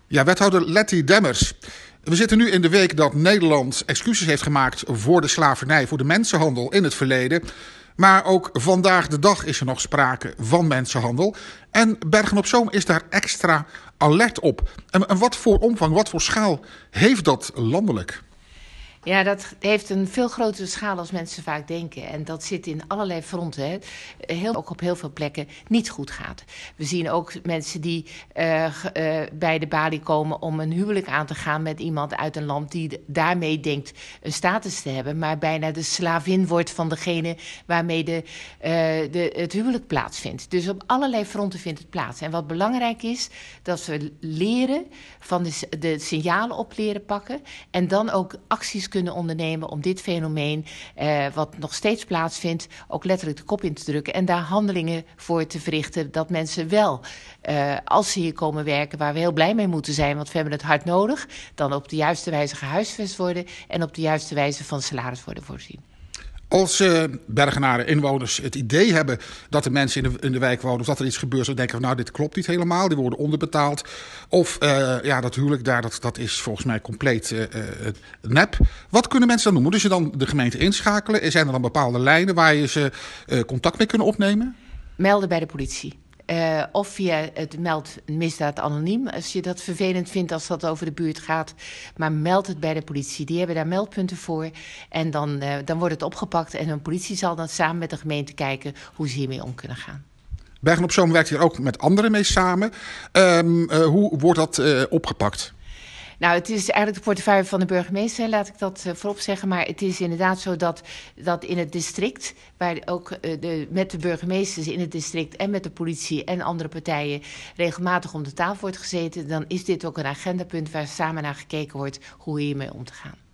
Ja, wethouder Letty Demmers. We zitten nu in de week dat Nederland excuses heeft gemaakt voor de slavernij, voor de mensenhandel in het verleden. Maar ook vandaag de dag is er nog sprake van mensenhandel. En Bergen-op-Zoom is daar extra alert op. En wat voor omvang, wat voor schaal heeft dat landelijk? Ja, dat heeft een veel grotere schaal als mensen vaak denken. En dat zit in allerlei fronten. Ook op heel veel plekken niet goed gaat. We zien ook mensen die bij de balie komen om een huwelijk aan te gaan met iemand uit een land die daarmee denkt een status te hebben, maar bijna de slavin wordt van degene waarmee het huwelijk plaatsvindt. Dus op allerlei fronten vindt het plaats. En wat belangrijk is, dat we leren van de signalen op leren pakken en dan ook acties kunnen ondernemen om dit fenomeen, wat nog steeds plaatsvindt, ook letterlijk de kop in te drukken en daar handelingen voor te verrichten, dat mensen wel, als ze hier komen werken, waar we heel blij mee moeten zijn, want we hebben het hard nodig, dan op de juiste wijze gehuisvest worden en op de juiste wijze van salaris worden voorzien. Als Bergenaren, inwoners, het idee hebben dat de mensen in de wijk wonen, of dat er iets gebeurt, dan denken we, nou, dit klopt niet helemaal, die worden onderbetaald. Of dat huwelijk daar, dat is volgens mij compleet nep. Wat kunnen mensen dan doen? Moeten ze dan de gemeente inschakelen? Zijn er dan bepaalde lijnen waar je ze contact mee kunnen opnemen? Melden bij de politie. Of via het meld misdaad anoniem, als je dat vervelend vindt als dat over de buurt gaat. Maar meld het bij de politie. Die hebben daar meldpunten voor. En dan wordt het opgepakt en een politie zal dan samen met de gemeente kijken hoe ze hiermee om kunnen gaan. Bergen-op-Zoom werkt hier ook met anderen mee samen. Hoe wordt dat opgepakt? Nou, het is eigenlijk de portefeuille van de burgemeester, laat ik dat voorop zeggen. Maar het is inderdaad zo dat in het district, waar ook met de burgemeesters in het district en met de politie en andere partijen regelmatig om de tafel wordt gezeten, dan is dit ook een agendapunt waar samen naar gekeken wordt hoe hiermee om te gaan.